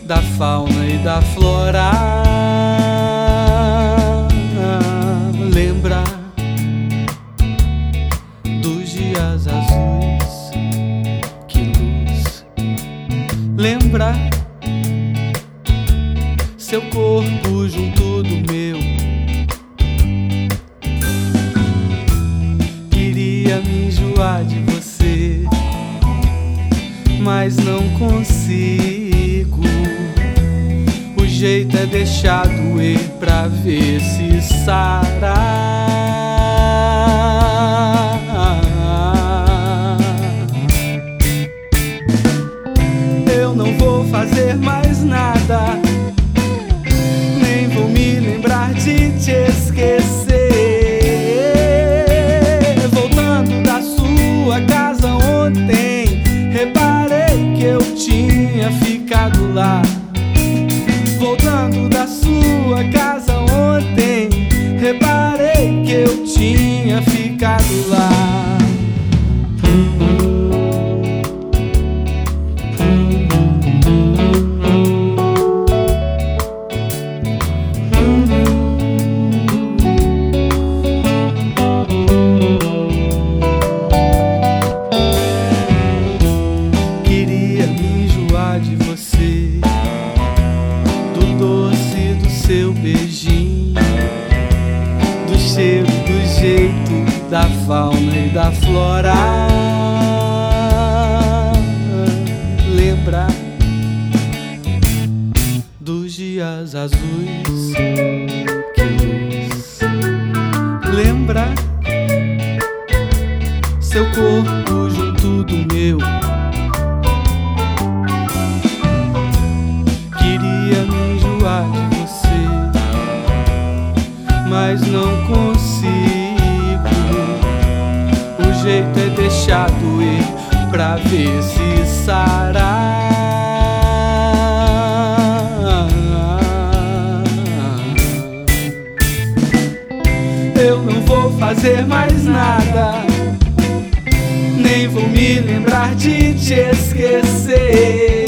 da fauna e da flora. Lembrar dos dias azuis, que luz. Lembrar seu corpo junto do meu. Queria me enjoar de você, mas não consigo. O jeito é deixar doer pra ver se sara. Eu não vou fazer mais nada, nem vou me lembrar de te esquecer. Voltando da sua casa ontem, reparei que eu tinha ficado lá. Voltando da sua casa ontem, reparei que eu tinha ficado lá. Queria me enjoar de você, do doce do seu beijinho, do cheiro, do jeito da fauna e da flora. Lembrar dos dias azuis, que luz. Lembrar seu corpo junto do meu. Queria me enjoar de você, mas não consigo. O jeito é deixar doer pra ver se sara. Eu não vou fazer mais nada, nem vou me lembrar de te esquecer.